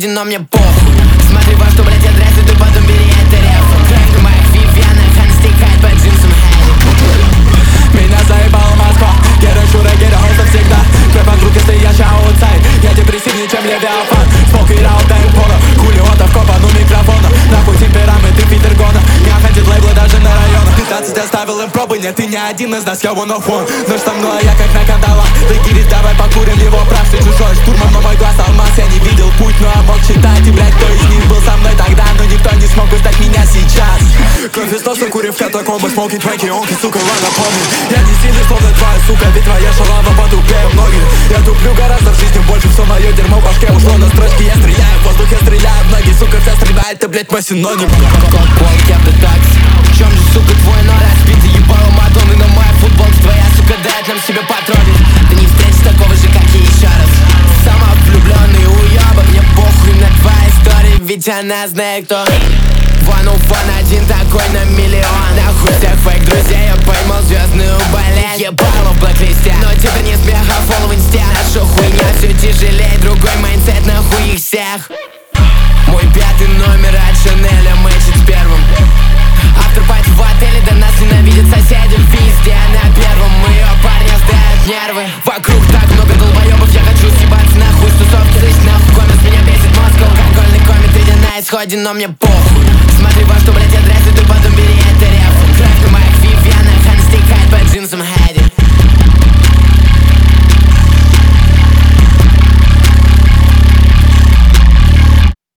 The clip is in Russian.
исходе, но мне похуй. Смотри, во что, блядь, адресы, ты потом бери это реф. Кровь на моих вивянах, она стекает по джинсам Хэви. Меня заебала Москва, гера-шура, гера-хоста всегда. Кровь вокруг, если я аутсайд. Я депрессивнее, чем Левиафан. Смог и раут, дай пора. Хулиотов, копа, ну микрофона. Нахуй темперамент и Питергона. Не охотит лейблы даже на районах. 15 оставил им пробы, нет, ты не один из нас, я one of one. Ночь со мной, я как на кандалах. Ты гирис, давай покурим его прав. Ты чужой штурмом, но мой глаз алмаз. Я не видел путь, но мог читать. И, блядь, кто из них был со мной тогда, но никто не смог узнать меня сейчас. Кровь из носа, курив катакомбы. Смоки, твенки, онки, сука, ладно, помни. Я не сильный, словно твоя сука, ведь твоя шалава потупее многих. Я туплю гораздо в жизни больше, все мое дерьмо в башке ушло на строчки. Я стреляю в воздух, я стреляю в ноги, сука, вся стреляет, ты, блядь, мой синоним. Колки автотакси. В чем же, сука, твой, но разбитый ебало Мадонны. Но моя футболка твоя, сука, дает нам себе патроны. Ты не встретишь такого же, как я еще раз. Сама влюбленный уебок, мне похуй на твои истории, ведь она знает кто. One of one, один такой на миллион. Нахуй всех фейк друзей, я поймал звездную болезнь. Ебало в блэк-листе, но теперь не смеха, фолл в инсте. Наша хуйня все тяжелее, другой майндсет, нахуй их всех. Мой пятый номер от Шанеля мэчит с первым. Автор-пати в отеле, да нас ненавидят соседи везде. На первом ее парня сдают нервы. Вокруг так много долбоебов, я хочу съебаться нахуй с тусовки. Слышь, нахуй коммерс, меня бесит Москва. Алкогольный коммент, видя на исходе, но мне похуй.